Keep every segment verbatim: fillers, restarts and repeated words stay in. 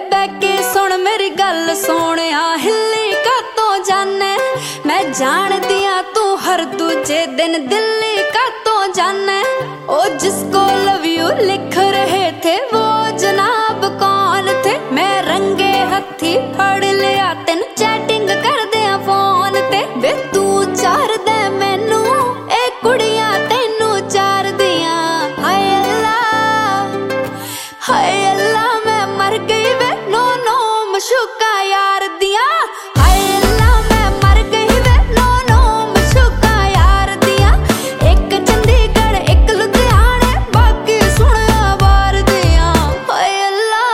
बैके सुन मेरी गल सोनिया, हिली कातों जाने मैं जान दिया तू हर दूजे दिन दिल्ली कातों जाने। ओ जिसको लव यू लिख रहे थे वो जनाब कौन थे? मैं रंगे हथी फड़ लिया तेन चैटिंग कर दिया फोन ते। वे तू चार दे मैनू ए कुड़ियां तेनू चार दिया। हाय अल्लाह हाय अल्लाह मैं मर गई वे नो नो मशूका यार दिया। हाय अल्लाह मैं मर गई वे नो नो मशूका यार दिया। एक चंडीगढ़ एक लुधियाने बाकी सुनिया बार दिया। हाय अल्लाह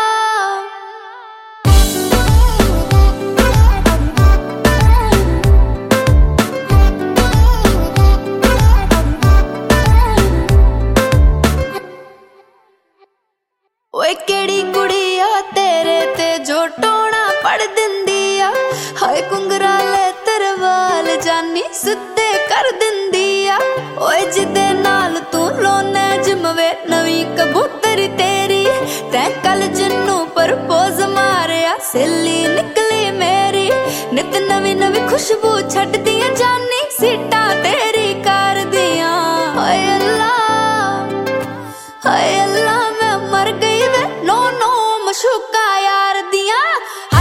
ओए केड़ी कुड़िया तेरे ते जो टोना पड़ दिंदी आ। हाय कुंगराले तेरे वाल जानी सिद्धे कर दिंदी आ। ओए जिदे नाल तू लोने जिमवे नवी कबूतरी तेरी। तैं कल जिन्नू प्रपोज मारिया सिल्ली निकली मेरी। नित नवी नवी खुशबू छट दिया जानी सीटा तेरी कर दिया। हाय अल्लाह हाय अल्लाह मैं मर गई वे नो नो मशूका यार दिया।